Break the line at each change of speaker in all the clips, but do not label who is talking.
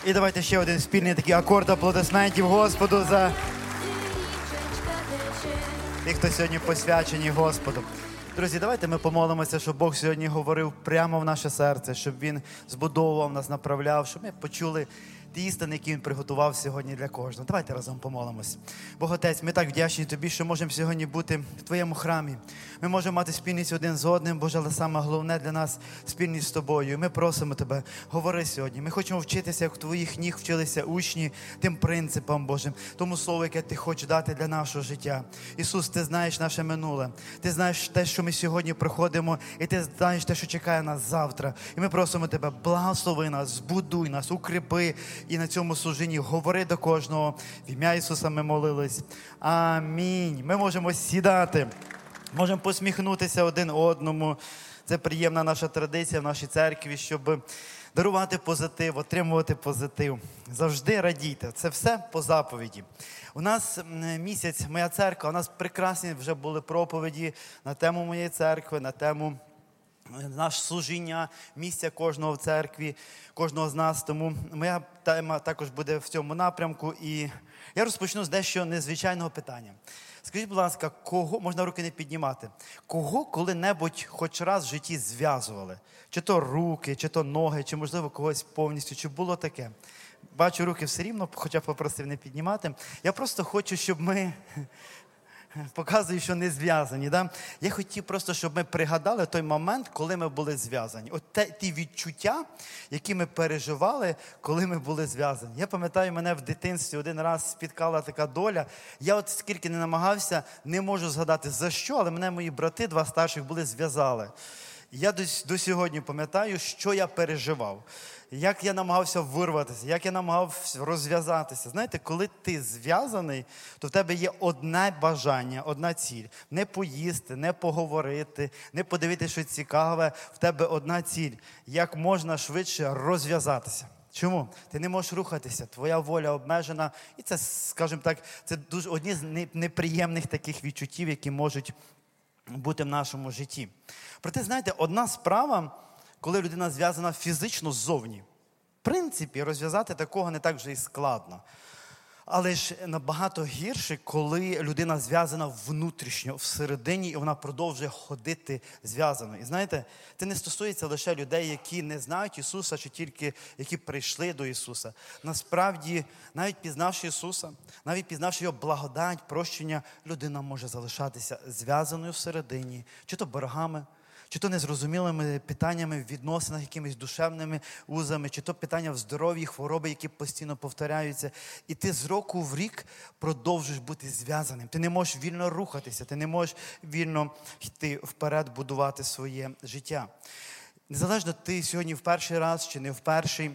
І давайте ще один спільний такий акорд аплодисментів Господу за тих, хто сьогодні посвячені Господу. Друзі, давайте ми помолимося, щоб Бог сьогодні говорив прямо в наше серце, щоб Він збудовував нас, направляв, щоб ми почули ті істини, які Він приготував сьогодні для кожного. Давайте разом помолимось. Бог Отець, ми так вдячні Тобі, що можемо сьогодні бути в Твоєму храмі. Ми можемо мати спільність один з одним, Боже, але саме головне для нас – спільність з Тобою. І ми просимо Тебе, говори сьогодні. Ми хочемо вчитися, як в Твоїх ніг вчилися учні, тим принципам, Боже, тому слову, яке Ти хочеш дати для нашого життя. Ісус, Ти знаєш наше минуле. Ти знаєш те, що ми сьогодні проходимо, і Ти знаєш те, що чекає нас завтра. І ми просимо Тебе, благослови нас, збудуй нас, укріпи. І на цьому служінні говори до кожного. В ім'я Ісуса ми молились. Амінь. Ми можемо сідати, можемо посміхнутися один одному. Це приємна наша традиція в нашій церкві, щоб дарувати позитив, отримувати позитив. Завжди радійте. Це все по заповіді. У нас місяць «Моя церква», у нас прекрасні вже були проповіді на тему моєї церкви, на тему наше служіння, місця кожного в церкві, кожного з нас. Тому моя тема також буде в цьому напрямку. І я розпочну з дещо незвичайного питання. Скажіть, будь ласка, кого, можна руки не піднімати, кого коли-небудь хоч раз в житті зв'язували? Чи то руки, чи то ноги, чи, можливо, когось повністю, чи було таке? Бачу, руки все рівно, хоча попросив не піднімати. Я просто хочу, щоб ми... Показую, що не зв'язані. Да? Я хотів просто, щоб ми пригадали той момент, коли ми були зв'язані. От ті відчуття, які ми переживали, коли ми були зв'язані. Я пам'ятаю, мене в дитинстві один раз спіткала така доля. Я от скільки не намагався, не можу згадати за що, але мене мої брати, два старших, були зв'язали. Я до сьогодні пам'ятаю, що я переживав, як я намагався вирватися, як я намагався розв'язатися. Знаєте, коли ти зв'язаний, то в тебе є одне бажання, одна ціль. Не поїсти, не поговорити, не подивитися щось цікаве. В тебе одна ціль. Як можна швидше розв'язатися. Чому? Ти не можеш рухатися, твоя воля обмежена. І це, скажімо так, це дуже одні з неприємних таких відчуттів, які можуть бути в нашому житті. Проте, знаєте, одна справа, коли людина зв'язана фізично ззовні. В принципі, розв'язати такого не так вже і складно. Але ж набагато гірше, коли людина зв'язана внутрішньо, всередині, і вона продовжує ходити зв'язаною. І знаєте, це не стосується лише людей, які не знають Ісуса, чи тільки які прийшли до Ісуса. Насправді, навіть пізнавши Ісуса, навіть пізнавши Його благодать, прощення, людина може залишатися зв'язаною всередині, чи то боргами, чи то незрозумілими питаннями в відносинах, якимись душевними узами, чи то питання в здоров'ї, хвороби, які постійно повторяються. І ти з року в рік продовжуєш бути зв'язаним. Ти не можеш вільно рухатися, ти не можеш вільно йти вперед, будувати своє життя. Незалежно, ти сьогодні в перший раз чи не в перший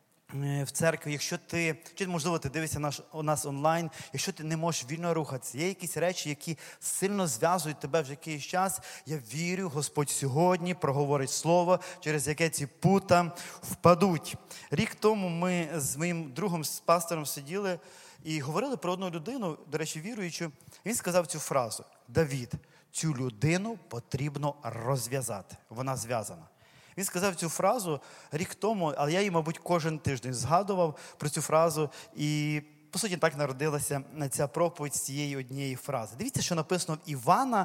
в церкві, якщо ти, чи можливо ти дивишся нас онлайн, якщо ти не можеш вільно рухатися, є якісь речі, які сильно зв'язують тебе вже якийсь час, я вірю, Господь сьогодні проговорить слово, через яке ці пута впадуть. Рік тому ми з моїм другом, з пастором сиділи і говорили про одну людину, до речі, віруючу. Він сказав цю фразу: Давид, цю людину потрібно розв'язати. Вона зв'язана. Він сказав цю фразу рік тому, але я її, мабуть, кожен тиждень згадував про цю фразу. І, по суті, так народилася ця проповідь з цієї однієї фрази. Дивіться, що написано в Івана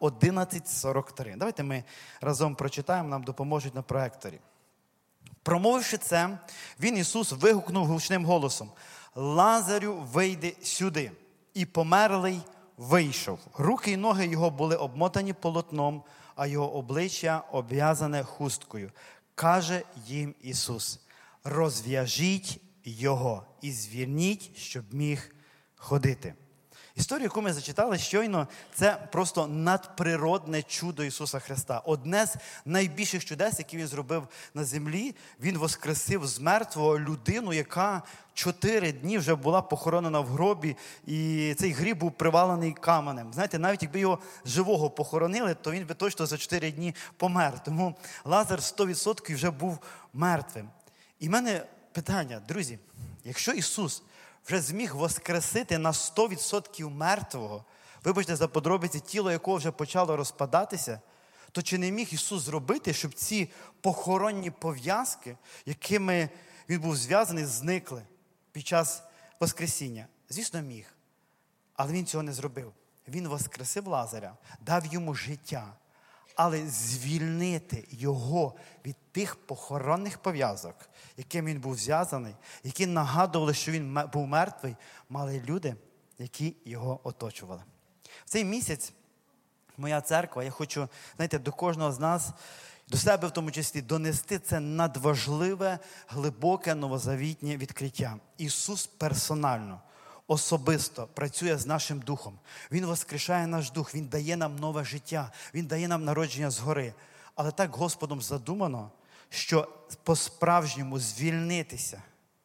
11:43. Давайте ми разом прочитаємо, нам допоможуть на проекторі. Промовивши це, він, Ісус, вигукнув гучним голосом: «Лазарю, вийди сюди!» І померлий вийшов. Руки й ноги його були обмотані полотном, а його обличчя обв'язане хусткою. Каже їм Ісус: розв'яжіть його і звільніть, щоб міг ходити. Історію, яку ми зачитали щойно, це просто надприродне чудо Ісуса Христа. Одне з найбільших чудес, які Він зробив на землі. Він воскресив з мертвого людину, яка 4 дні вже була похоронена в гробі, і цей гріб був привалений каменем. Знаєте, навіть якби його живого похоронили, то він би точно за 4 дні помер. Тому Лазар 100% вже був мертвим. І в мене питання, друзі, якщо Ісус вже зміг воскресити на 100% мертвого, вибачте за подробиці, тіло якого вже почало розпадатися, то чи не міг Ісус зробити, щоб ці похоронні пов'язки, якими він був зв'язаний, зникли під час Воскресіння? Звісно, міг. Але він цього не зробив. Він воскресив Лазаря, дав йому життя. Але звільнити його від тих похоронних пов'язок, яким він був зв'язаний, які нагадували, що він був мертвий, мали люди, які його оточували. В цей місяць моя церква, я хочу, знаєте, до кожного з нас, до себе в тому числі, донести це надважливе, глибоке, новозавітнє відкриття. Ісус персонально, особисто працює з нашим духом. Він воскрешає наш дух, Він дає нам нове життя, Він дає нам народження згори. Але так Господом задумано, що по-справжньому звільнитися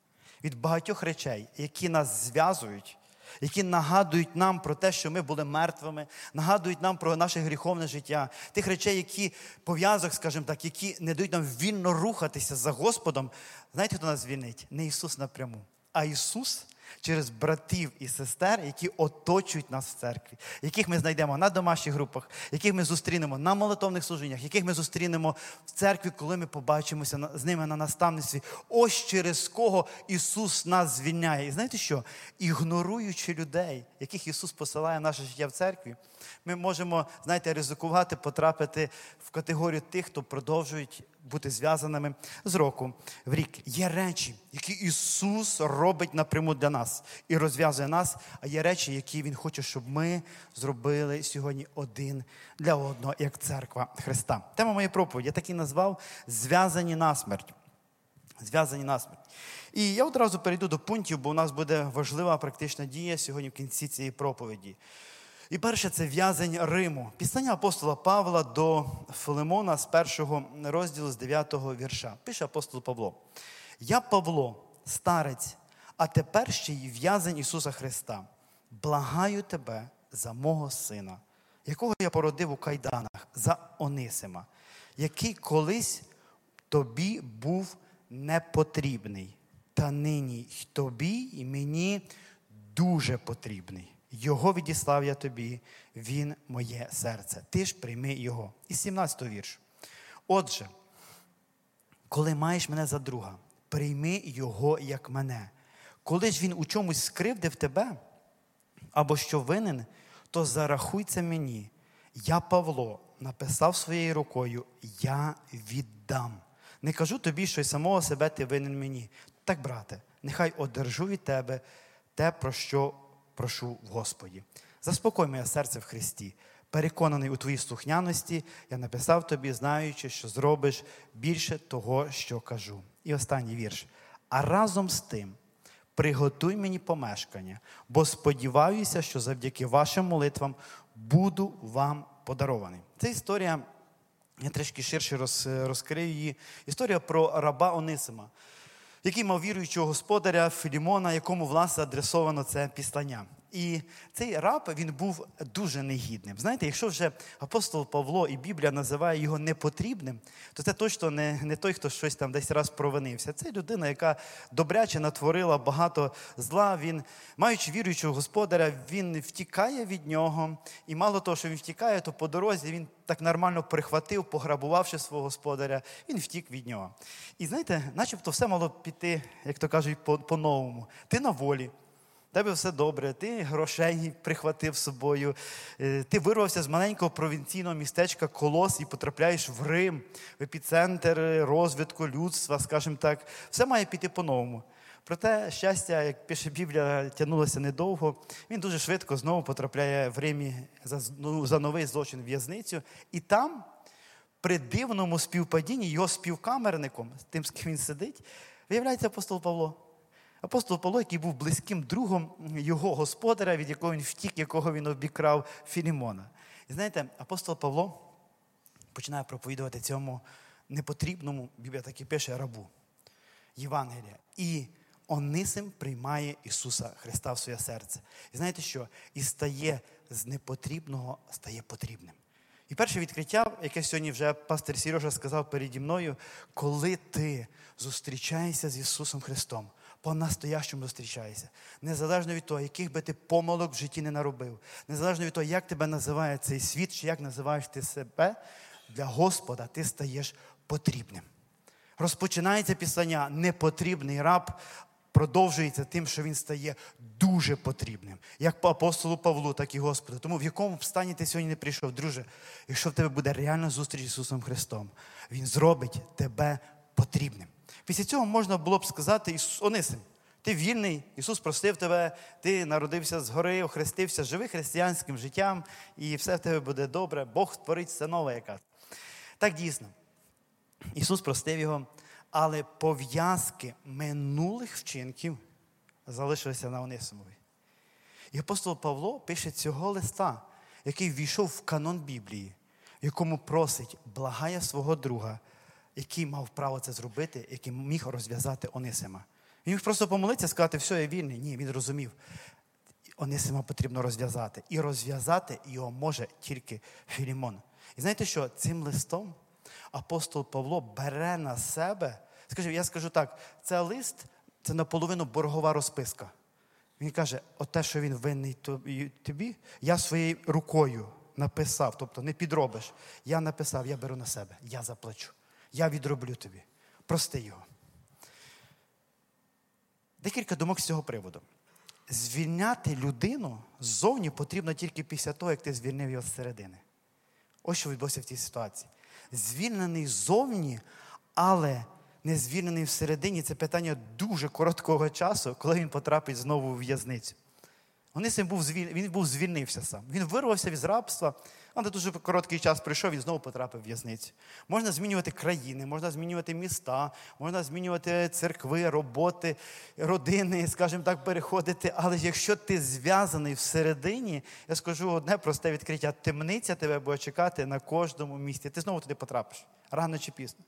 від багатьох речей, які нас зв'язують, які нагадують нам про те, що ми були мертвими, нагадують нам про наше гріховне життя, тих речей, які пов'язок, скажімо так, які не дають нам вільно рухатися за Господом. Знаєте, хто нас звільнить? Не Ісус напряму, а Ісус через братів і сестер, які оточують нас в церкві, яких ми знайдемо на домашніх групах, яких ми зустрінемо на молитовних служіннях, яких ми зустрінемо в церкві, коли ми побачимося з ними на наставництві. Ось через кого Ісус нас звільняє. І знаєте що? Ігноруючи людей, яких Ісус посилає в наше життя в церкві, ми можемо, знаєте, ризикувати, потрапити в категорію тих, хто продовжують бути зв'язаними з року в рік. Є речі, які Ісус робить напряму для нас і розв'язує нас, а є речі, які Він хоче, щоб ми зробили сьогодні один для одного, як церква Христа. Тема моєї проповіді я так і назвав «Зв'язані насмерть». Зв'язані насмерть. І я одразу перейду до пунктів, бо у нас буде важлива практична дія сьогодні в кінці цієї проповіді. І перше – це в'язень Риму. Післання апостола Павла до Филимона з 1 розділу, з 9 вірша. Пише апостол Павло. «Я, Павло, старець, а тепер ще й в'язень Ісуса Христа. Благаю тебе за мого сина, якого я породив у кайданах, за Онисима, який колись тобі був непотрібний, та нині й тобі і мені дуже потрібний. Його відіслав я тобі, він моє серце. Ти ж прийми його». І 17-й вірш. «Отже, коли маєш мене за друга, прийми його як мене. Коли ж він у чомусь скривдив тебе, або що винен, то зарахуй це мені. Я, Павло, написав своєю рукою, я віддам. Не кажу тобі, що й самого себе ти винен мені. Так, брате, нехай одержу від тебе те, про що прошу в Господі. Заспокой моє серце в Христі. Переконаний у твоїй слухняності, я написав тобі, знаючи, що зробиш більше того, що кажу». І останній вірш. «А разом з тим приготуй мені помешкання, бо сподіваюся, що завдяки вашим молитвам буду вам подарований». Це історія, я трішки ширше розкрию її. Історія про раба Онисима, який мав віруючого господаря Філімона, якому, власне, адресовано це післання. І цей раб, він був дуже негідним. Знаєте, якщо вже апостол Павло і Біблія називає його непотрібним, то це точно не той, хто щось там десь раз провинився. Це людина, яка добряче натворила багато зла. Він, маючи віруючого господаря, він втікає від нього. І мало того, що він втікає, то по дорозі він так нормально прихватив, пограбувавши свого господаря, він втік від нього. І знаєте, начебто все мало піти, як то кажуть, по-новому. Ти на волі. В тебе все добре, ти грошей прихватив з собою, ти вирвався з маленького провінційного містечка Колос і потрапляєш в Рим, в епіцентр розвитку людства, скажімо так. Все має піти по-новому. Проте щастя, як пише Біблія, тягнулося недовго. Він дуже швидко знову потрапляє в Римі за новий злочин в в'язницю. І там, при дивному співпадінні, його співкамерником, тим, з ким він сидить, виявляється апостол Павло. Апостол Павло, який був близьким другом його господаря, від якого він втік, якого він обікрав, Філімона. І знаєте, апостол Павло починає проповідувати цьому непотрібному, Біблія так і пише, рабу Євангелія. І Онисим приймає Ісуса Христа в своє серце. І знаєте що? І стає з непотрібного, стає потрібним. І перше відкриття, яке сьогодні вже пастор Сережа сказав переді мною, коли ти зустрічаєшся з Ісусом Христом, по-настоящому зустрічаєшся, незалежно від того, яких би ти помилок в житті не наробив, незалежно від того, як тебе називає цей світ, чи як називаєш ти себе, для Господа ти стаєш потрібним. Розпочинається післання непотрібний раб, продовжується тим, що він стає дуже потрібним. Як по апостолу Павлу, так і Господу. Тому в якому б стані ти сьогодні не прийшов, друже, якщо в тебе буде реальна зустріч з Ісусом Христом, Він зробить тебе потрібним. Після цього можна було б сказати: Онисим, ти вільний, Ісус простив тебе, ти народився згори, охрестився, живи християнським життям, і все в тебе буде добре, Бог творить все нове якраз. Так дійсно. Ісус простив його, але пов'язки минулих вчинків залишилися на Онисимові. І апостол Павло пише цього листа, який ввійшов в канон Біблії, в якому просить, благає свого друга, який мав право це зробити, який міг розв'язати Онисима. Він міг просто помолитися, сказати: все, я вільний. Ні, він розумів, Онисима потрібно розв'язати. І розв'язати його може тільки Філімон. І знаєте що? Цим листом апостол Павло бере на себе, я скажу так, це лист, це наполовину боргова розписка. Він каже: те, що він винний тобі, я своєю рукою написав, тобто не підробиш. Я написав, я беру на себе, я заплачу, я відроблю тобі. Прости його. Декілька думок з цього приводу. Звільняти людину ззовні потрібно тільки після того, як ти звільнив його зсередини. Ось що відбулося в цій ситуації. Звільнений ззовні, але не звільнений всередині – це питання дуже короткого часу, коли він потрапить знову в в'язницю. Онисим він звільнився сам. Він вирвався від рабства, але дуже короткий час пройшов, він знову потрапив в в'язницю. Можна змінювати країни, можна змінювати міста, можна змінювати церкви, роботи, родини, скажімо так, переходити. Але якщо ти зв'язаний всередині, я скажу одне просте відкриття: темниця тебе буде чекати на кожному місці. Ти знову туди потрапиш, рано чи пізно.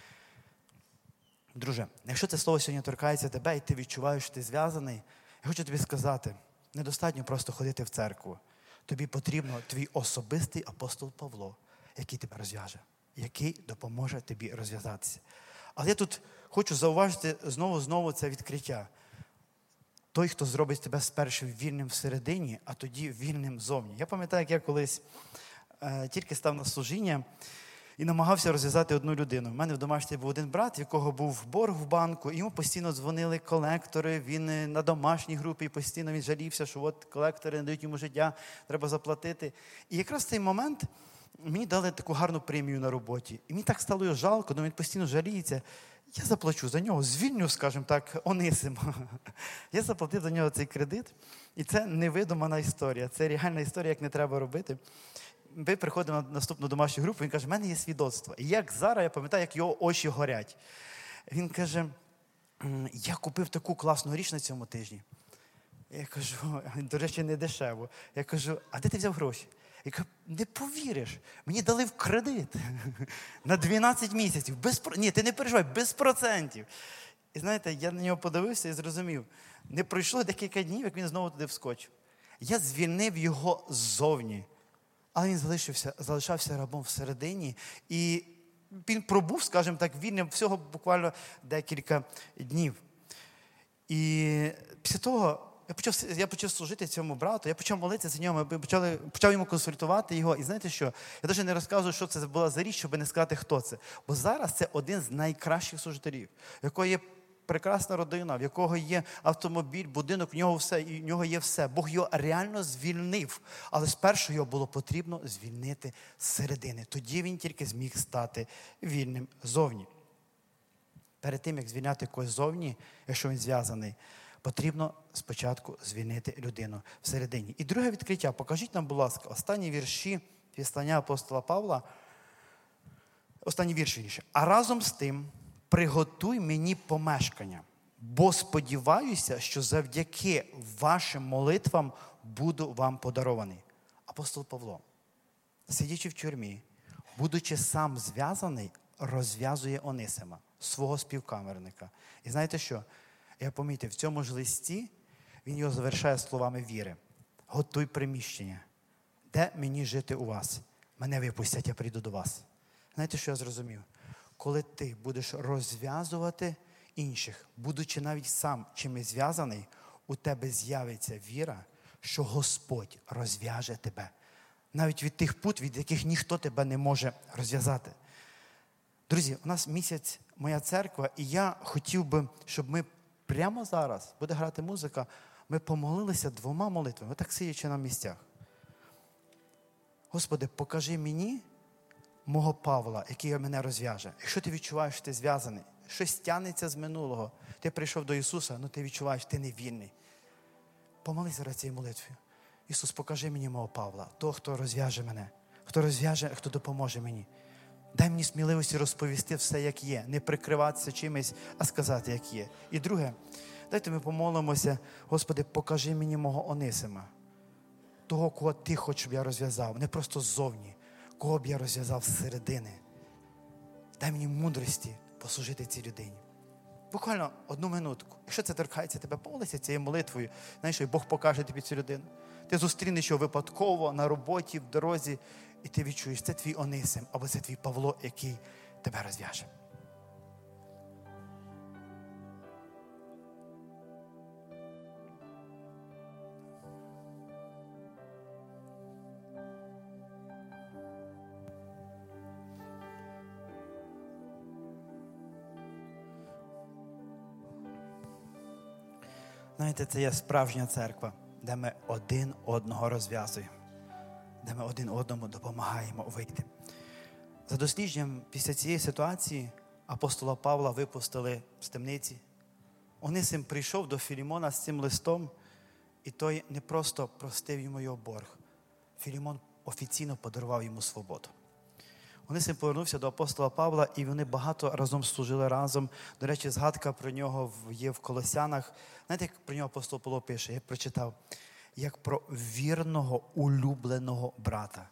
Друже, якщо це слово сьогодні торкається тебе, і ти відчуваєш, що ти зв'язаний, я хочу тобі сказати: недостатньо просто ходити в церкву. Тобі потрібно твій особистий апостол Павло, який тебе розв'яже, який допоможе тобі розв'язатися. Але я тут хочу зауважити знову це відкриття. Той, хто зробить тебе спершу вільним всередині, а тоді вільним зовні. Я пам'ятаю, як я колись тільки став на служіння і намагався розв'язати одну людину. У мене в домашній був один брат, в якого був борг в банку, і йому постійно дзвонили колектори, він на домашній групі, і постійно він жалівся, що от колектори не дають йому життя, треба заплатити. І якраз в цей момент мені дали таку гарну премію на роботі. І мені так стало його жалко, він постійно жаліється. Я заплачу за нього, звільню, скажімо так, Онисима. Я заплатив за нього цей кредит, і це невидумана історія, це реальна історія, як не треба робити. Ми приходимо на наступну домашню групу, він каже: в мене є свідоцтво. І як зараз, я пам'ятаю, як його очі горять. Він каже: я купив таку класну річ на цьому тижні. Я кажу: до речі, не дешево. Я кажу: а де ти взяв гроші? Я кажу: не повіриш, мені дали в кредит на 12 місяців. Ні, ти не переживай, без процентів. І знаєте, я на нього подивився і зрозумів, не пройшло декілька днів, як він знову туди вскочив. Я звільнив його ззовні. Але він залишався рабом всередині, і він пробув, скажімо так, вільним всього буквально декілька днів. І після того я почав служити цьому брату, я почав молитися за нього, почав йому консультувати його. І знаєте що? Я навіть не розказую, що це була за річ, щоб не сказати, хто це. Бо зараз це один з найкращих служителів, в якого є прекрасна родина, в якого є автомобіль, будинок, в нього є все. Бог його реально звільнив. Але спершу його було потрібно звільнити зсередини. Тоді він тільки зміг стати вільним зовні. Перед тим, як звільняти когось зовні, якщо він зв'язаний, потрібно спочатку звільнити людину всередині. І друге відкриття. Покажіть нам, будь ласка, останні вірші післання апостола Павла. Останні вірші. А разом з тим приготуй мені помешкання, бо сподіваюся, що завдяки вашим молитвам буду вам подарований. Апостол Павло, сидячи в тюрмі, будучи сам зв'язаний, розв'язує Онисима, свого співкамерника. І знаєте що? Я помітив, в цьому ж листі він його завершає словами віри. Готуй приміщення. Де мені жити у вас? Мене випустять, я прийду до вас. Знаєте, що я зрозумів? Коли ти будеш розв'язувати інших, будучи навіть сам чимось зв'язаний, у тебе з'явиться віра, що Господь розв'яже тебе. Навіть від тих пут, від яких ніхто тебе не може розв'язати. Друзі, у нас місяць моя церква, і я хотів би, щоб ми прямо зараз, буде грати музика, ми помолилися 2 молитвами, отак сидячи на місцях. Господи, покажи мені мого Павла, який мене розв'яже. Якщо ти відчуваєш, що ти зв'язаний, щось тягнеться з минулого, ти прийшов до Ісуса, але ти відчуваєш, що ти не вільний. Помолись зараз цією молитвою. Ісус, покажи мені мого Павла, того, хто розв'яже мене, хто розв'яже, хто допоможе мені. Дай мені сміливості розповісти все, як є, не прикриватися чимось, а сказати, як є. І друге, дайте ми помолимося, Господи, покажи мені мого Онисима, того, кого Ти хочеш, щоб я розв'язав, не просто ззовні, кого б я розв'язав зсередини. Дай мені мудрості послужити цій людині. Буквально 1 минутку. Якщо це торкається тебе, помолися цією молитвою. Знаєш, що Бог покаже тобі цю людину. Ти зустрінеш його випадково, на роботі, в дорозі, і ти відчуєш, це твій Онисим, або це твій Павло, який тебе розв'яже. Знаєте, це є справжня церква, де ми один одного розв'язуємо, де ми один одному допомагаємо вийти. За дослідженням, після цієї ситуації апостола Павла випустили з темниці. Онисим прийшов до Філімона з цим листом, і той не просто простив йому його борг. Філімон офіційно подарував йому свободу. Онисим повернувся до апостола Павла, і вони багато разом служили разом. До речі, згадка про нього є в Колосянах. Знаєте, як про нього апостол Павло пише? Я прочитав. Як про вірного, улюбленого брата.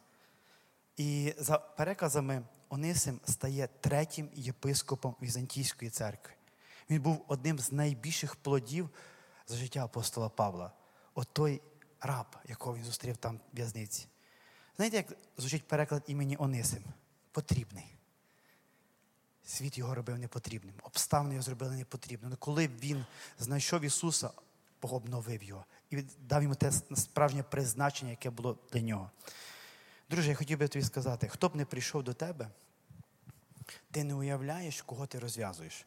І за переказами Онисим стає 3-м єпископом Візантійської церкви. Він був одним з найбільших плодів за життя апостола Павла. От той раб, якого він зустрів там в в'язниці. Знаєте, як звучить переклад імені Онисим? Потрібний. Світ його робив непотрібним. Обставини його зробили непотрібним. Але коли він знайшов Ісуса, Бог обновив його і дав йому те справжнє призначення, яке було для нього. Друже, я хотів би тобі сказати, хто б не прийшов до тебе, ти не уявляєш, кого ти розв'язуєш.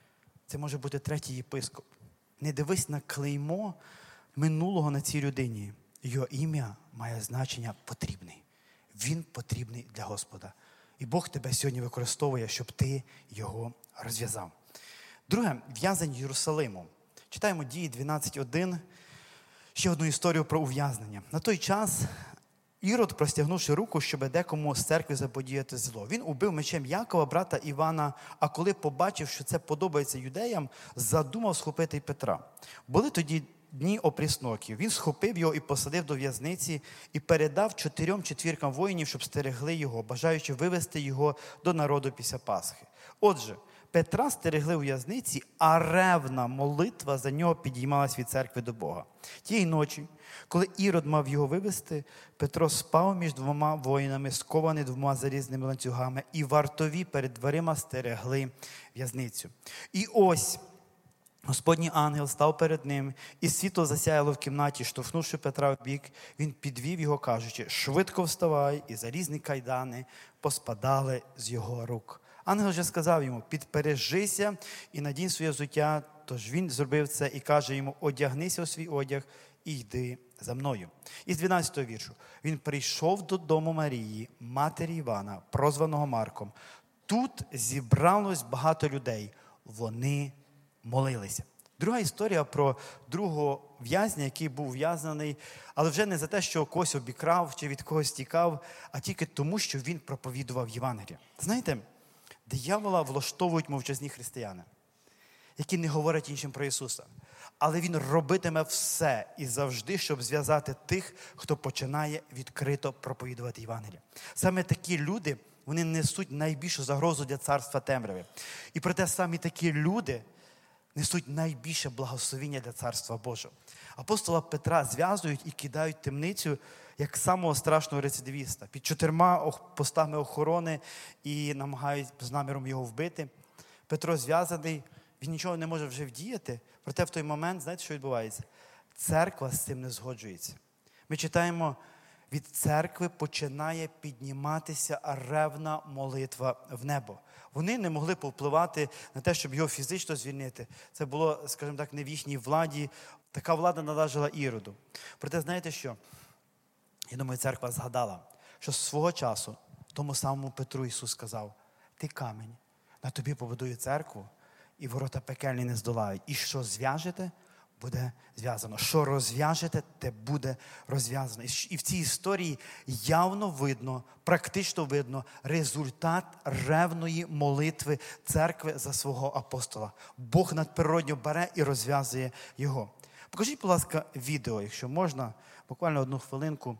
Це може бути 3-й єпископ. Не дивись на клеймо минулого на цій людині. Його ім'я має значення потрібний. Він потрібний для Господа. І Бог тебе сьогодні використовує, щоб ти його розв'язав. Друге, в'язень Єрусалиму. Читаємо Дії 12.1, ще одну історію про ув'язнення. На той час Ірод, простягнувши руку, щоб декому з церкви заподіяти зло. Він убив мечем Якова, брата Івана, а коли побачив, що це подобається юдеям, задумав схопити й Петра. Були тоді дні опрісноків. Він схопив його і посадив до в'язниці і передав 4 четвіркам воїнів, щоб стерегли його, бажаючи вивести його до народу після Пасхи. Отже, Петра стерегли у в'язниці, а ревна молитва за нього підіймалась від церкви до Бога. Тієї ночі, коли Ірод мав його вивести, Петро спав між 2 воїнами, скований 2 залізними ланцюгами, і вартові перед дверима стерегли в'язницю. І ось Господній ангел став перед ним, і світло засяяло в кімнаті, штовхнувши Петра в бік, він підвів його, кажучи: «Швидко вставай», і залізні кайдани поспадали з його рук. Ангел же сказав йому: «Підпережися і надінь своє взуття». Тож він зробив це і каже йому: «Одягнися у свій одяг і йди за мною». Із 12-го віршу. Він прийшов додому Марії, матері Івана, прозваного Марком. Тут зібралось багато людей. Вони молилися. Друга історія про другого в'язня, який був в'язнений, але вже не за те, що когось обікрав чи від когось тікав, а тільки тому, що він проповідував Євангеліє. Знаєте, диявола влаштовують мовчазні християни, які не говорять іншим про Ісуса. Але він робитиме все і завжди, щоб зв'язати тих, хто починає відкрито проповідувати Євангеліє. Саме такі люди, вони несуть найбільшу загрозу для царства темряви. І проте самі такі люди несуть найбільше благословіння для Царства Божого. Апостола Петра зв'язують і кидають в темницю як самого страшного рецидивіста. Під 4 постами охорони і намагають з наміром його вбити. Петро зв'язаний, він нічого не може вже вдіяти. Проте в той момент, знаєте, що відбувається? Церква з цим не згоджується. Ми читаємо, від церкви починає підніматися ревна молитва в небо. Вони не могли повпливати на те, щоб його фізично звільнити. Це було, скажімо так, не в їхній владі. Така влада належала Іроду. Проте, знаєте що? Я думаю, церква згадала, що свого часу тому самому Петру Ісус сказав: ти камінь, на тобі побудую церкву, і ворота пекельні не здолають. І що зв'яжете, буде зв'язано. Що розв'яжете, те буде розв'язано. І в цій історії явно видно, практично видно результат ревної молитви церкви за свого апостола. Бог надприродньо бере і розв'язує його. Покажіть, будь ласка, відео, якщо можна, буквально 1 хвилинку.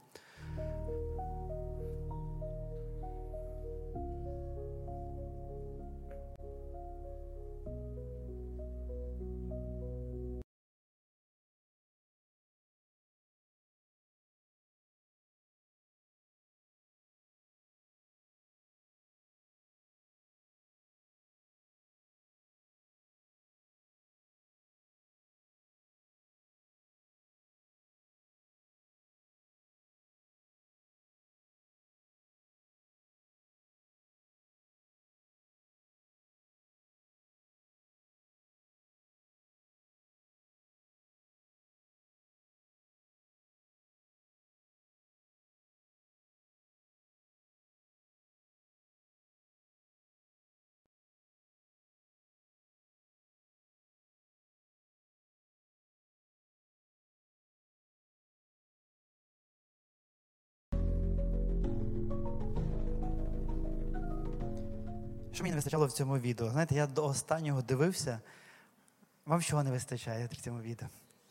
Що мені не вистачало в цьому відео? Знаєте, я до останнього дивився. Вам чого не вистачає в цьому відео?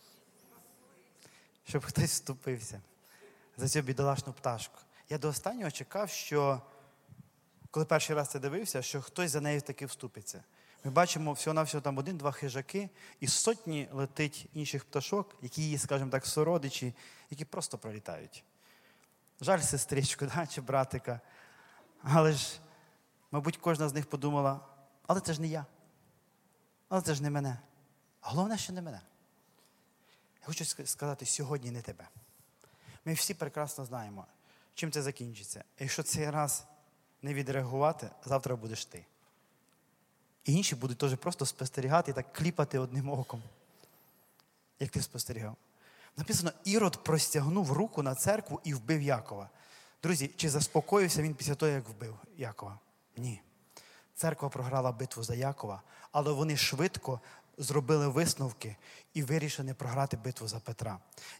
Щоб хтось вступився за цю бідолашну пташку. Я до останнього чекав, що, коли перший раз це дивився, що хтось за нею таки вступиться. Ми бачимо всього-навсього там 1-2 хижаки, і сотні летить інших пташок, які її, скажімо так, сородичі, які просто пролітають. Жаль сестричку, да, чи братика. Але ж, мабуть, кожна з них подумала: але це ж не я. Але це ж не мене. А головне, що не мене. Я хочу сказати, сьогодні не тебе. Ми всі прекрасно знаємо, чим це закінчиться. Якщо цей раз не відреагувати, завтра будеш ти. І інші будуть теж просто спостерігати і так кліпати одним оком, як ти спостерігав. Написано, Ірод простягнув руку на церкву і вбив Якова. Друзі, чи заспокоївся він після того, як вбив Якова? Ні. Церква програла битву за Якова, але вони швидко зробили висновки і вирішили не програти битву за Петра.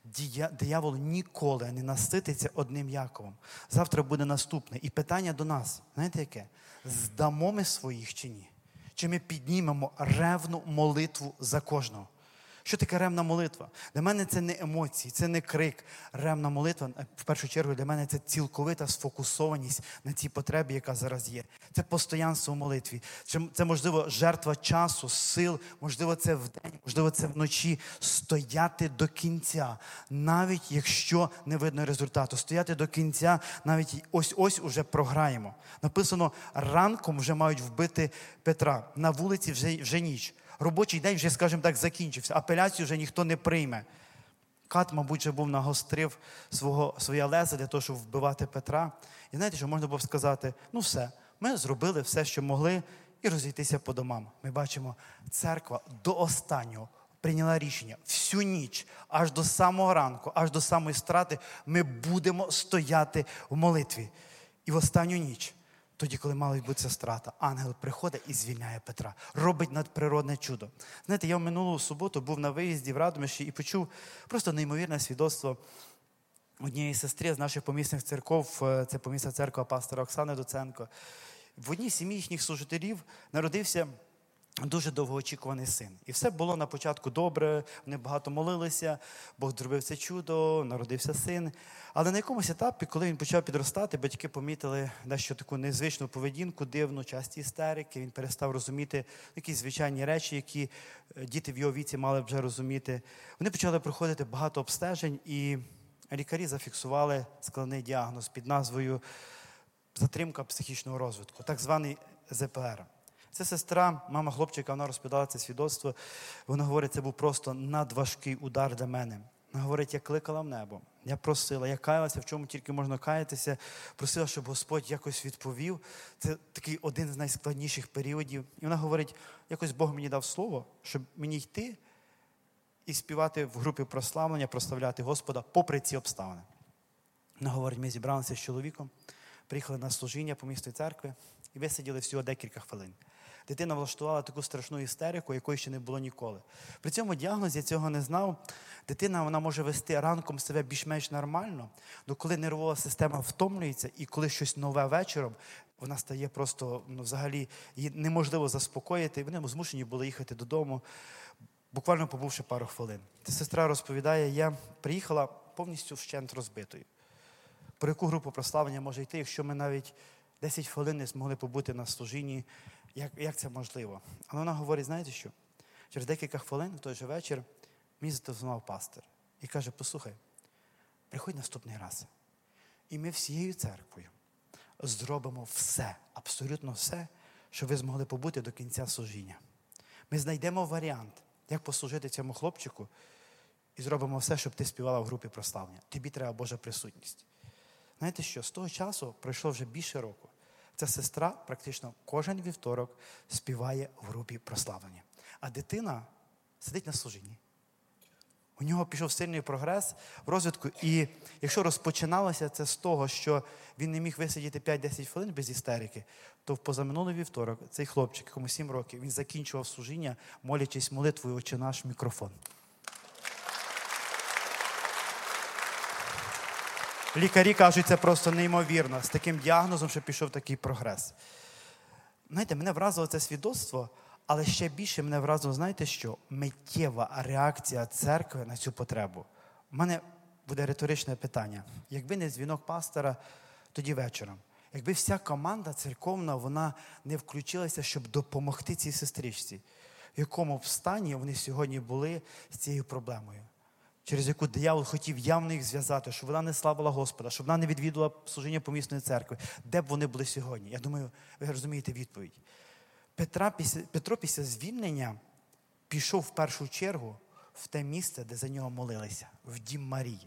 Диявол ніколи не насититься одним Яковом. Завтра буде наступне. І питання до нас, знаєте яке? Здамо ми своїх чи ні? Чи ми піднімемо ревну молитву за кожного? Що таке ревна молитва? Для мене це не емоції, це не крик. Ревна молитва, в першу чергу, для мене це цілковита сфокусованість на цій потребі, яка зараз є. Це постоянство в молитві. Це, можливо, жертва часу, сил, можливо, це вдень, можливо, це вночі. Стояти до кінця, навіть якщо не видно результату. Стояти до кінця, навіть ось уже програємо. Написано, ранком вже мають вбити Петра. На вулиці вже ніч. Робочий день вже, скажімо так, закінчився. Апеляцію вже ніхто не прийме. Кат, мабуть, вже був нагострив своє лезо для того, щоб вбивати Петра. І знаєте, що можна було б сказати? Ну все, ми зробили все, що могли, і розійтися по домам. Ми бачимо, церква до останнього прийняла рішення. Всю ніч, аж до самого ранку, аж до самої страти ми будемо стояти в молитві. І в останню ніч, тоді, коли мала відбутися страта, ангел приходить і звільняє Петра. Робить надприродне чудо. Знаєте, я в минулу суботу був на виїзді в Радомишлі і почув просто неймовірне свідоцтво однієї сестри з наших помісних церков. Це помісна церква пастора Оксани Доценко. В одній сім'ї їхніх служителів народився дуже довгоочікуваний син. І все було на початку добре, вони багато молилися, Бог зробив це чудо, народився син. Але на якомусь етапі, коли він почав підростати, батьки помітили дещо таку незвичну поведінку, дивну, часті істерики, він перестав розуміти якісь звичайні речі, які діти в його віці мали б вже розуміти. Вони почали проходити багато обстежень, і лікарі зафіксували складний діагноз під назвою затримка психічного розвитку, так званий ЗПР. Це сестра, мама хлопчика, вона розповідала це свідоцтво. Вона говорить, це був просто надважкий удар для мене. Вона говорить, я кликала в небо. Я просила, я каялася, в чому тільки можна каятися, просила, щоб Господь якось відповів. Це такий один з найскладніших періодів. І вона говорить, якось Бог мені дав слово, щоб мені йти і співати в групі прославлення, прославляти Господа попри ці обставини. Вона говорить, ми зібралися з чоловіком, приїхали на служіння по місту церкви і висиділи всього декілька хвилин. Дитина влаштувала таку страшну істерику, якої ще не було ніколи. При цьому діагноз я цього не знав. Дитина, вона може вести ранком себе більш-менш нормально, але коли нервова система втомлюється і коли щось нове вечором, вона стає просто, взагалі, її неможливо заспокоїти. Вони змушені були їхати додому, буквально побувши пару хвилин. Та сестра розповідає, я приїхала повністю вщент розбитою. Про яку групу прославлення може йти, якщо ми навіть 10 хвилин не змогли побути на служінні, як це можливо? Але вона говорить, знаєте що? Через декілька хвилин, в той же вечір, мені зателефонував пастор і каже, послухай, приходь наступний раз. І ми всією церквою зробимо все, абсолютно все, щоб ви змогли побути до кінця служіння. Ми знайдемо варіант, як послужити цьому хлопчику, і зробимо все, щоб ти співала в групі прославлення. Тобі треба Божа присутність. Знаєте що, з того часу пройшло вже більше року. Ця сестра практично кожен вівторок співає в групі прославлення. А дитина сидить на служінні. У нього пішов сильний прогрес в розвитку. І якщо розпочиналося це з того, що він не міг висидіти 5-10 хвилин без істерики, то в позаминулий вівторок цей хлопчик, якому 7 років, він закінчував служіння, молячись молитвою «Отче наш» в мікрофон. Лікарі кажуть, це просто неймовірно. З таким діагнозом, що пішов такий прогрес. Знаєте, мене вразило це свідоцтво, але ще більше мене вразило, знаєте що? Миттєва реакція церкви на цю потребу. У мене буде риторичне питання. Якби не дзвінок пастора, тоді вечором. Якби вся команда церковна, вона не включилася, щоб допомогти цій сестричці, в якому б стані вони сьогодні були з цією проблемою, через яку диявол хотів явно їх зв'язати, щоб вона не славила Господа, щоб вона не відвідувала служіння помісної церкви. Де б вони були сьогодні? Я думаю, ви розумієте відповідь. Петро після звільнення пішов в першу чергу в те місце, де за нього молилися, в дім Марії.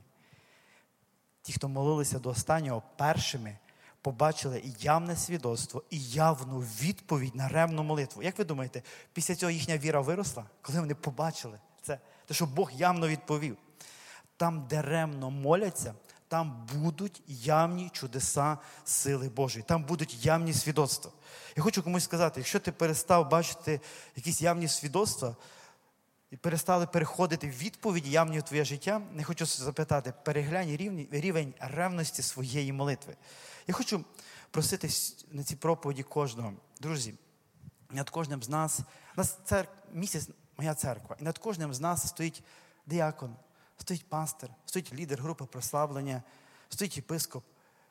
Ті, хто молилися до останнього, першими побачили і явне свідоцтво, і явну відповідь на ревну молитву. Як ви думаєте, після цього їхня віра виросла, коли вони побачили це? Те, що Бог явно відповів. Там, де ревно моляться, там будуть явні чудеса сили Божої. Там будуть явні свідоцтва. Я хочу комусь сказати, якщо ти перестав бачити якісь явні свідоцтва і перестали переходити в відповіді явні в твоє життя, не хочу запитати, переглянь рівень ревності своєї молитви. Я хочу просити на цій проповіді кожного. Друзі, над кожним з нас, у нас місяць моя церква, і над кожним з нас стоїть діакон, стоїть пастор, стоїть лідер групи прославлення, стоїть єпископ.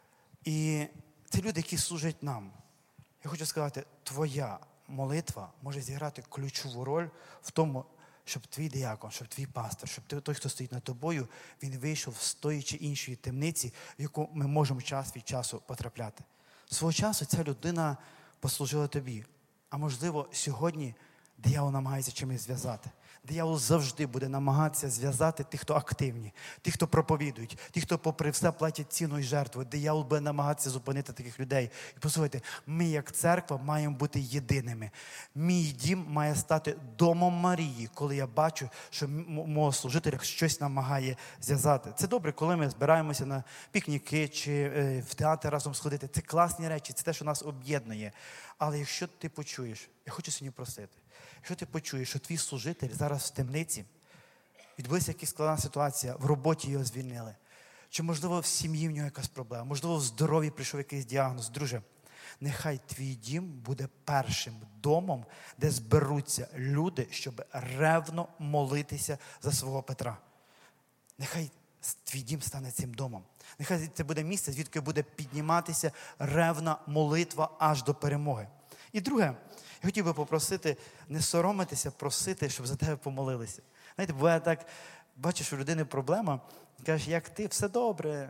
І це люди, які служать нам. Я хочу сказати, твоя молитва може зіграти ключову роль в тому, щоб твій діакон, щоб твій пастор, щоб той, хто стоїть над тобою, він вийшов з тої чи іншої темниці, в яку ми можемо час від часу потрапляти. Свого часу ця людина послужила тобі. А можливо, сьогодні диявол намагається чимось зв'язати. Диявол завжди буде намагатися зв'язати тих, хто активні, тих, хто проповідують, тих, хто попри все платять ціну і жертву. Диявол буде намагатися зупинити таких людей. І послухайте, ми як церква маємо бути єдиними. Мій дім має стати домом Марії, коли я бачу, що мого служителя щось намагає зв'язати. Це добре, коли ми збираємося на пікніки чи в театр разом сходити. Це класні речі, це те, що нас об'єднує. Але якщо ти почуєш, я хочу сьогодні просити, якщо ти почуєш, що твій служитель зараз в темниці, відбулася якась складна ситуація, в роботі його звільнили, чи, можливо, в сім'ї в нього якась проблема, можливо, в здоров'ї прийшов якийсь діагноз. Друже, нехай твій дім буде першим домом, де зберуться люди, щоб ревно молитися за свого Петра. Нехай твій дім стане цим домом. Нехай це буде місце, звідки буде підніматися ревна молитва аж до перемоги. І друге, я хотів би попросити не соромитися, просити, щоб за тебе помолилися. Знаєте, буває так, бачиш, у людини проблема, кажеш, як ти, все добре,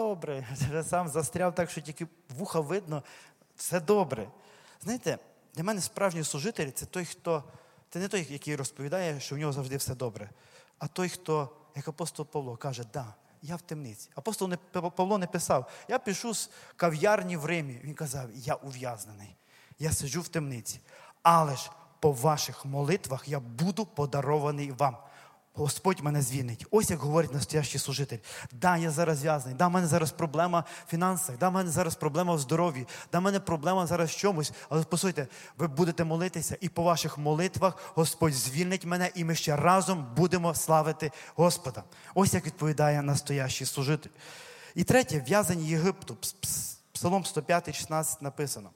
ти вже сам застряв так, що тільки вуха видно, все добре. Знаєте, для мене справжній служитель – це той, це не той, який розповідає, що в нього завжди все добре, а той, хто, як апостол Павло, каже, да, я в темниці. Апостол Павло не писав, я пишу з кав'ярні в Римі. Він казав, я ув'язнений, я сиджу в темниці. Але ж по ваших молитвах я буду подарований вам. Господь мене звільнить. Ось як говорить настоящий служитель. Да, я зараз зв'язаний. Да, в мене зараз проблема в фінансах. Да, в мене зараз проблема в здоров'ї. Да, в мене проблема зараз в чомусь. Але послухайте, ви будете молитися, і по ваших молитвах Господь звільнить мене, і ми ще разом будемо славити Господа. Ось як відповідає настоящий служитель. І третє, в'язані Єгипту. Псалом 105, 16 написано.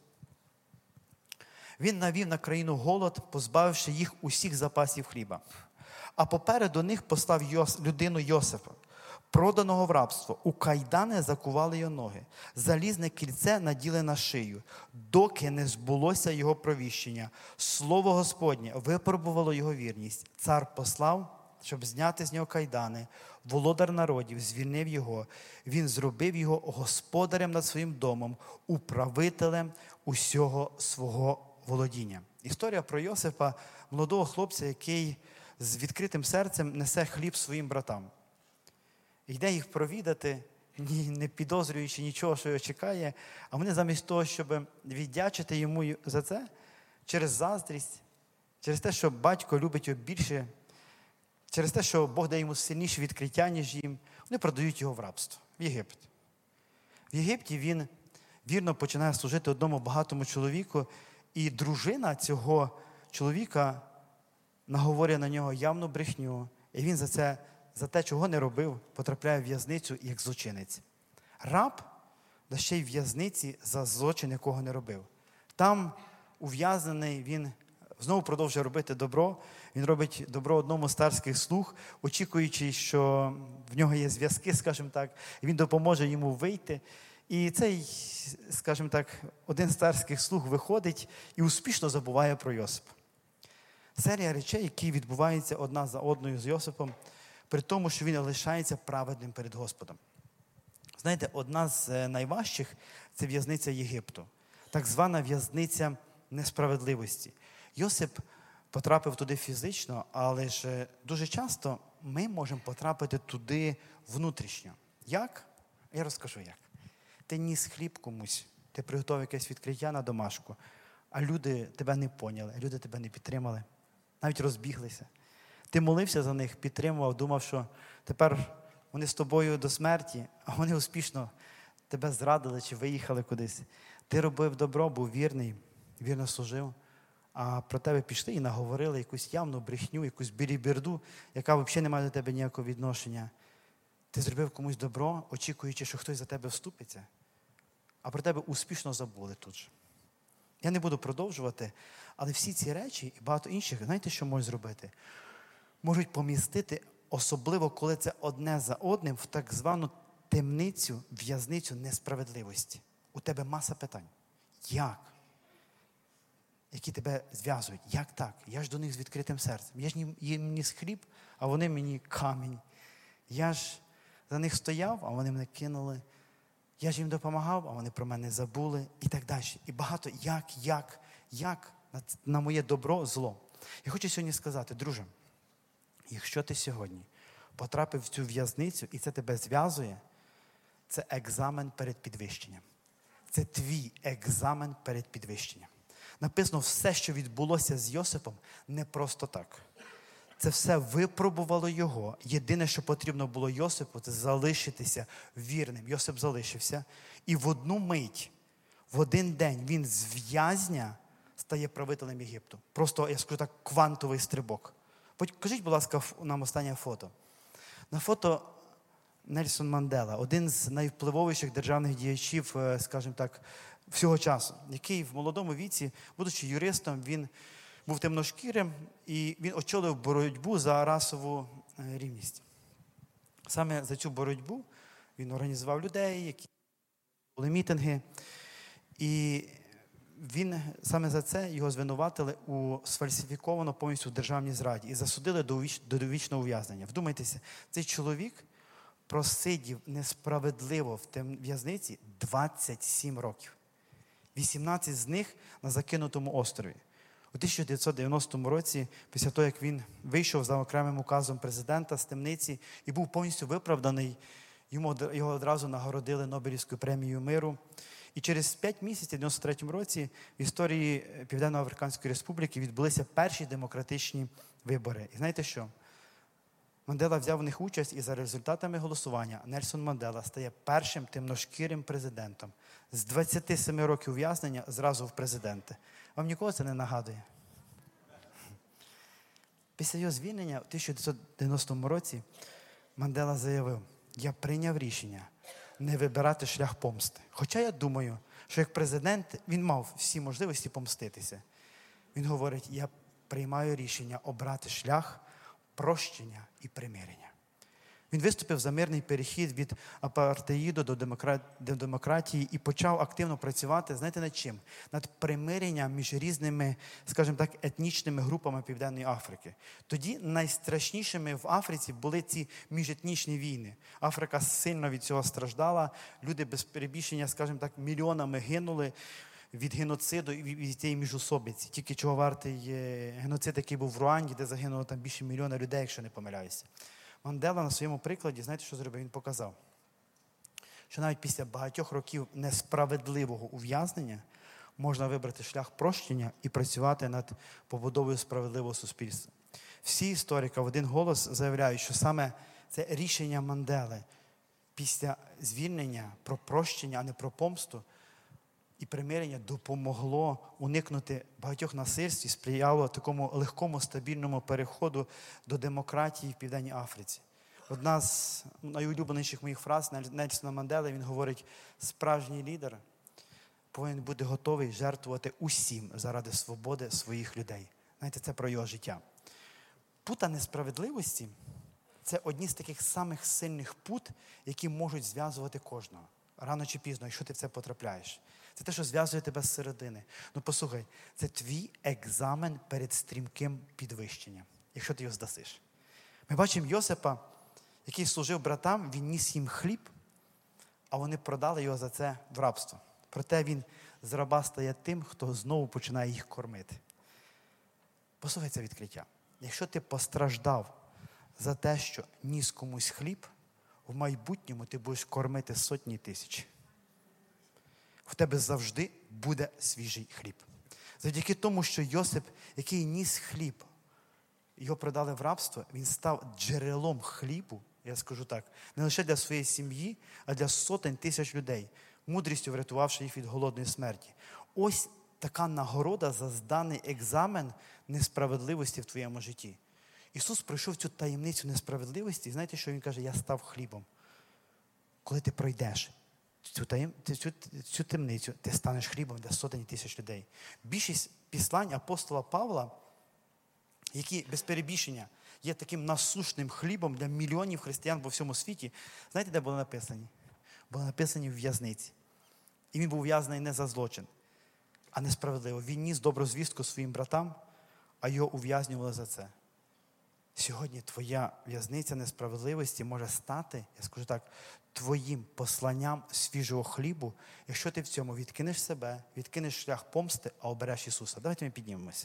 Він навів на країну голод, позбавивши їх усіх запасів хліба. А попереду них послав людину Йосифа, проданого в рабство. У кайдани закували його ноги. Залізне кільце наділи на шию, доки не збулося його провіщення. Слово Господнє випробувало його вірність. Цар послав, щоб зняти з нього кайдани. Володар народів звільнив його. Він зробив його господарем над своїм домом, управителем усього свого володіння. Історія про Йосифа, молодого хлопця, який з відкритим серцем несе хліб своїм братам. Йде їх провідати, не підозрюючи нічого, що його чекає, а вони замість того, щоб віддячити йому за це, через заздрість, через те, що батько любить його більше, через те, що Бог дає йому сильніше відкриття, ніж їм, вони продають його в рабство, в Єгипет. В Єгипті він вірно починає служити одному багатому чоловіку, і дружина цього чоловіка наговорює на нього явну брехню, і він за те, чого не робив, потрапляє в в'язницю як злочинець. Раб, да ще й в в'язниці за злочин, якого не робив. Там ув'язнений, він знову продовжує робити добро, він робить добро одному з царських слуг, очікуючи, що в нього є зв'язки, скажімо так, і він допоможе йому вийти. І цей, скажімо так, один з царських слуг виходить і успішно забуває про Йосипа. Серія речей, які відбуваються одна за одною з Йосипом, при тому, що він лишається праведним перед Господом. Знаєте, одна з найважчих – це в'язниця Єгипту. Так звана в'язниця несправедливості. Йосип потрапив туди фізично, але ж дуже часто ми можемо потрапити туди внутрішньо. Як? Я розкажу як. Ти ніс хліб комусь, ти приготував якесь відкриття на домашку, а люди тебе не поняли, люди тебе не підтримали, навіть розбіглися. Ти молився за них, підтримував, думав, що тепер вони з тобою до смерті, а вони успішно тебе зрадили чи виїхали кудись. Ти робив добро, був вірний, вірно служив, а про тебе пішли і наговорили якусь явну брехню, якусь біліберду, яка взагалі не має до тебе ніякого відношення. Ти зробив комусь добро, очікуючи, що хтось за тебе вступиться, а про тебе успішно забули тут же. Я не буду продовжувати, але всі ці речі і багато інших, знаєте, що можуть зробити? Можуть помістити, особливо коли це одне за одним, в так звану темницю, в'язницю несправедливості. У тебе маса питань. Як? Які тебе зв'язують. Як так? Я ж до них з відкритим серцем. Я ж їм ніс хліб, а вони мені камінь. Я ж за них стояв, а вони мене кинули. Я ж їм допомагав, а вони про мене забули. І так далі. І багато як на моє добро зло. Я хочу сьогодні сказати, друже, якщо ти сьогодні потрапив в цю в'язницю і це тебе зв'язує, це екзамен перед підвищенням. Це твій екзамен перед підвищенням. Написано, все, що відбулося з Йосипом, не просто так. Це все випробувало його. Єдине, що потрібно було Йосипу, це залишитися вірним. Йосип залишився. І в одну мить, в один день він з в'язня стає правителем Єгипту. Просто, я скажу так, квантовий стрибок. Покажіть, будь ласка, нам останнє фото. На фото Нельсон Мандела, один з найвпливовіших державних діячів, скажімо так, всього часу, який в молодому віці, будучи юристом, він був темношкірим, і він очолив боротьбу за расову рівність. Саме за цю боротьбу він організував людей, які були мітинги, і він саме за це його звинуватили у сфальсифікованому повністю державній зраді і засудили до довічного ув'язнення. Вдумайтеся, цей чоловік просидів несправедливо в в'язниці 27 років. 18 з них на закинутому острові. У 1990 році, після того, як він вийшов за окремим указом президента з темниці і був повністю виправданий, Його одразу нагородили Нобелівською премією миру. І через 5 місяців, в 93-му році, в історії Південно-Африканської Республіки відбулися перші демократичні вибори. І знаєте що? Мандела взяв в них участь, і за результатами голосування Нельсон Мандела стає першим темношкірим президентом. З 27 років ув'язнення зразу в президенти. Вам нікого це не нагадує? Після його звільнення в 1990 році Мандела заявив: я прийняв рішення не вибирати шлях помсти. Хоча я думаю, що як президент він мав всі можливості помститися. Він говорить: я приймаю рішення обрати шлях прощення і примирення. Він виступив за мирний перехід від апартеїду до демократії і почав активно працювати, знаєте, над чим? Над примиренням між різними, скажімо так, етнічними групами Південної Африки. Тоді найстрашнішими в Африці були ці міжетнічні війни. Африка сильно від цього страждала, люди без перебільшення, скажімо так, мільйонами гинули від геноциду і від цієї міжособиці. Тільки чого вартий геноцид, який був в Руанді, де загинуло там більше мільйона людей, якщо не помиляюся. Мандела на своєму прикладі, знаєте, що зробив? Він показав, що навіть після багатьох років несправедливого ув'язнення можна вибрати шлях прощення і працювати над побудовою справедливого суспільства. Всі історики в один голос заявляють, що саме це рішення Мандели після звільнення про прощення, а не про помсту, і примирення допомогло уникнути багатьох насильств і сприяло такому легкому, стабільному переходу до демократії в Південній Африці. Одна з найулюбленіших моїх фраз Нельсона Мандели, він говорить: справжній лідер повинен бути готовий жертвувати усім заради свободи своїх людей. Знаєте, це про його життя. Пута несправедливості – це одні з таких самих сильних пут, які можуть зв'язувати кожного. Рано чи пізно, якщо ти в це потрапляєш. Це те, що зв'язує тебе зсередини. Ну послухай, це твій екзамен перед стрімким підвищенням, якщо ти його здасиш. Ми бачимо Йосипа, який служив братам, він ніс їм хліб, а вони продали його за це в рабство. Проте він з раба стає тим, хто знову починає їх кормити. Послухай це відкриття. Якщо ти постраждав за те, що ніс комусь хліб, в майбутньому ти будеш кормити сотні тисяч. В тебе завжди буде свіжий хліб. Завдяки тому, що Йосип, який ніс хліб, його продали в рабство, він став джерелом хлібу, я скажу так, не лише для своєї сім'ї, а для сотень тисяч людей, мудрістю врятувавши їх від голодної смерті. Ось така нагорода за зданий екзамен несправедливості в твоєму житті. Ісус пройшов цю таємницю несправедливості, і знаєте, що Він каже? Я став хлібом. Коли ти пройдеш цю темницю, ти станеш хлібом для сотень тисяч людей. Більшість післань апостола Павла, які без перебільшення є таким насущним хлібом для мільйонів християн по всьому світі, знаєте, де були написані? Були написані в в'язниці. І він був ув'язнений не за злочин, а несправедливо. Він ніс добру звістку своїм братам, а його ув'язнювали за це. Сьогодні твоя в'язниця несправедливості може стати, я скажу так, твоїм посланням свіжого хлібу, якщо ти в цьому відкинеш себе, відкинеш шлях помсти, а обереш Ісуса. Давайте ми піднімемося.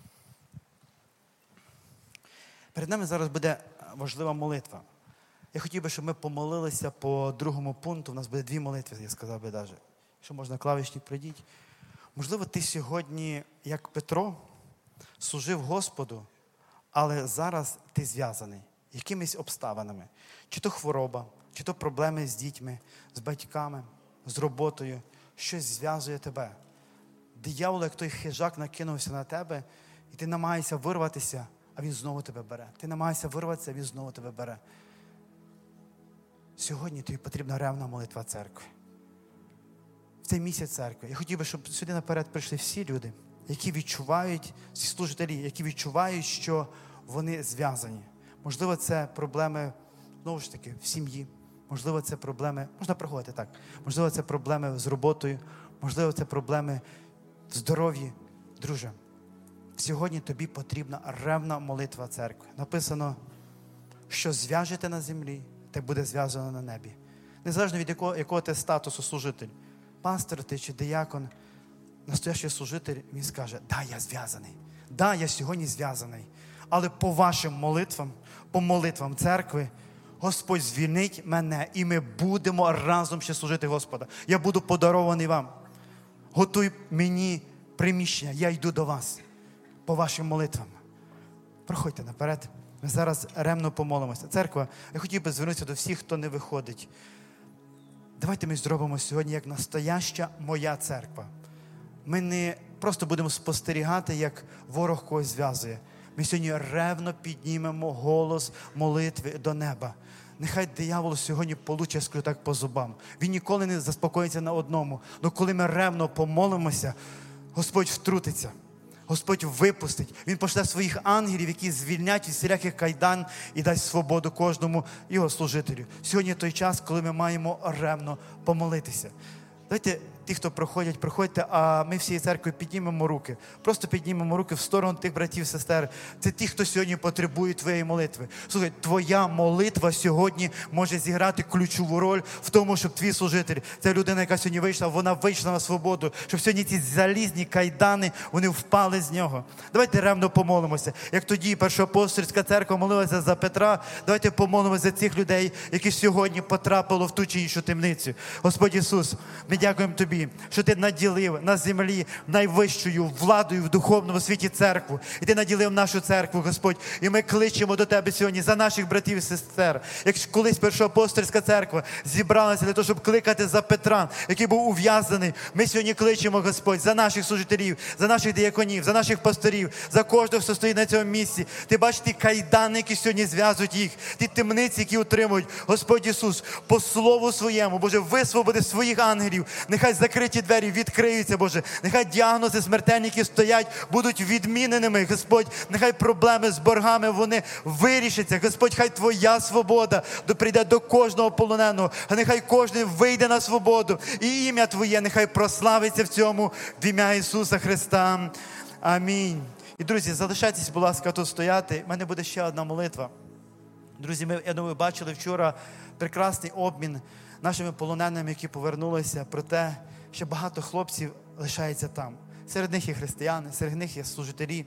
Перед нами зараз буде важлива молитва. Я хотів би, щоб ми помолилися по другому пункту. У нас буде 2 молитви, я сказав би навіть. Якщо можна, клавішник пройдіть. Можливо, ти сьогодні, як Петро, служив Господу, але зараз ти зв'язаний якимись обставинами. Чи то хвороба, чи то проблеми з дітьми, з батьками, з роботою. Щось зв'язує тебе. Диявол, як той хижак, накинувся на тебе, і ти намагаєшся вирватися, а він знову тебе бере. Ти намагаєшся вирватися, а він знову тебе бере. Сьогодні тобі потрібна ревна молитва церкви. В цей місяць церкви. Я хотів би, щоб сюди наперед прийшли всі люди, які відчувають, всі служителі, які відчувають, що вони зв'язані. Можливо, це проблеми, знову ж таки, в сім'ї. Можливо, це проблеми, можна проходити так. Можливо, це проблеми з роботою. Можливо, це проблеми в здоров'ї. Друже, сьогодні тобі потрібна ревна молитва церкви. Написано, що зв'яжете на землі, те буде зв'язано на небі. Незалежно від якого ти статусу служитель. Пастор ти чи диякон, настоящий служитель, він скаже: да, я зв'язаний. Да, я сьогодні зв'язаний. Але по вашим молитвам, по молитвам церкви, Господь, звільнить мене, і ми будемо разом ще служити Господа. Я буду подарований вам. Готуй мені приміщення, я йду до вас по вашим молитвам. Проходьте наперед. Ми зараз ремно помолимося. Церква, я хотів би звернутися до всіх, хто не виходить. Давайте ми зробимо сьогодні як настояща моя церква. Ми не просто будемо спостерігати, як ворог когось зв'язує. Ми сьогодні ревно піднімемо голос молитви до неба. Нехай диявол сьогодні получить, я скажу так, по зубам. Він ніколи не заспокоїться на одному. Але коли ми ревно помолимося, Господь втрутиться. Господь випустить. Він пошле своїх ангелів, які звільнять від всіляких кайдан і дасть свободу кожному його служителю. Сьогодні той час, коли ми маємо ревно помолитися. Давайте, ті, хто проходьте, а ми всією церквою піднімемо руки. Просто піднімемо руки в сторону тих братів, сестер. Це ті, хто сьогодні потребує твоєї молитви. Слухай, твоя молитва сьогодні може зіграти ключову роль в тому, щоб твій служитель, ця людина, яка сьогодні вийшла, вона вийшла на свободу, щоб сьогодні ці залізні кайдани, вони впали з нього. Давайте ревно помолимося. Як тоді Першоапостольська церква молилася за Петра, давайте помолимося за цих людей, які сьогодні потрапили в ту чи іншу темницю. Господь Ісус, ми дякуємо Тобі, що Ти наділив на землі найвищою владою в духовному світі церкву. І Ти наділив нашу церкву, Господь. І ми кличемо до Тебе сьогодні за наших братів і сестер. Як колись Першоапостольська церква зібралася для того, щоб кликати за Петра, який був ув'язнений. Ми сьогодні кличемо, Господь, за наших служителів, за наших дияконів, за наших пасторів, за кожного, хто стоїть на цьому місці. Ти бачиш ті кайдани, які сьогодні зв'язують їх, ті темниці, які утримують. Господь Ісус, по слову Своєму, Боже, висвободи своїх ангелів. Нехай закриті двері відкриються, Боже. Нехай діагнози смертельні, які стоять, будуть відміненими, Господь. Нехай проблеми з боргами, вони вирішаться. Господь, хай Твоя свобода прийде до кожного полоненого. А нехай кожен вийде на свободу. І ім'я Твоє нехай прославиться в цьому в ім'я Ісуса Христа. Амінь. І, друзі, залишайтесь, будь ласка, тут стояти. У мене буде ще одна молитва. Друзі, я думаю, бачили вчора прекрасний обмін нашими полоненими, які повернулися, про те, що багато хлопців лишається там. Серед них є християни, серед них є служителі.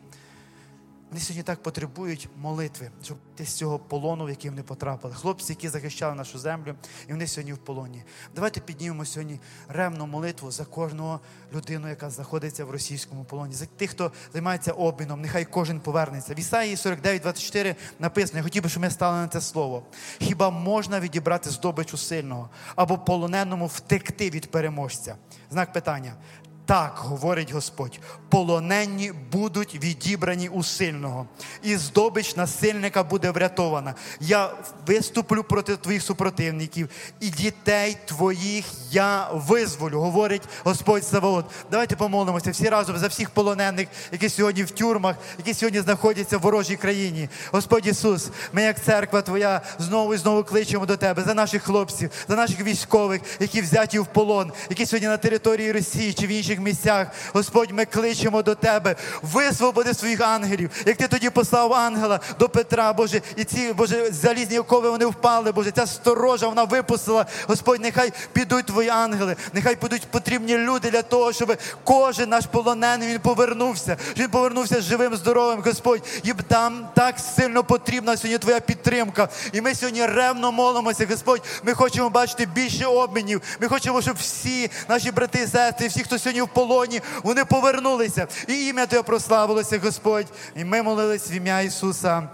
Вони сьогодні так потребують молитви, щоб ти з цього полону, в який вони потрапили. Хлопці, які захищали нашу землю, і вони сьогодні в полоні. Давайте піднімемо сьогодні ревну молитву за кожного людину, яка знаходиться в російському полоні. За тих, хто займається обміном, нехай кожен повернеться. В Ісаїї 49:24 написано, я хотів би, щоб ми стали на це слово. Хіба можна відібрати здобичу сильного, або полоненому втекти від переможця? Знак питання. Так, говорить Господь, полонені будуть відібрані у сильного, і здобич насильника буде врятована. Я виступлю проти твоїх супротивників, і дітей твоїх я визволю, говорить Господь Саваот. Давайте помолимося всі разом за всіх полонених, які сьогодні в тюрмах, які сьогодні знаходяться в ворожій країні. Господь Ісус, ми як церква Твоя знову і знову кличемо до Тебе за наших хлопців, за наших військових, які взяті в полон, які сьогодні на території Росії чи в інших місцях. Господь, ми кличемо до Тебе. Висвободи своїх ангелів. Як Ти тоді послав ангела до Петра, Боже, і ці, Боже, залізні окови, вони впали, Боже, ця сторожа, вона випустила. Господь, нехай підуть Твої ангели, нехай підуть потрібні люди для того, щоб кожен наш полонений, він повернувся. Він повернувся живим, здоровим, Господь. Їм там так сильно потрібна сьогодні Твоя підтримка. І ми сьогодні ревно молимося, Господь. Ми хочемо бачити більше обмінів. Ми хочемо, щоб всі наші брати і сестри, всі, хто сьогодні в полоні, вони повернулися. І ім'я Твоє прославилося, Господь. І ми молились в ім'я Ісуса.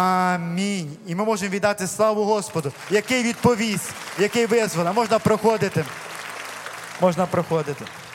Амінь. І ми можемо віддати славу Господу, який відповість, який визволив. Можна проходити. Можна проходити.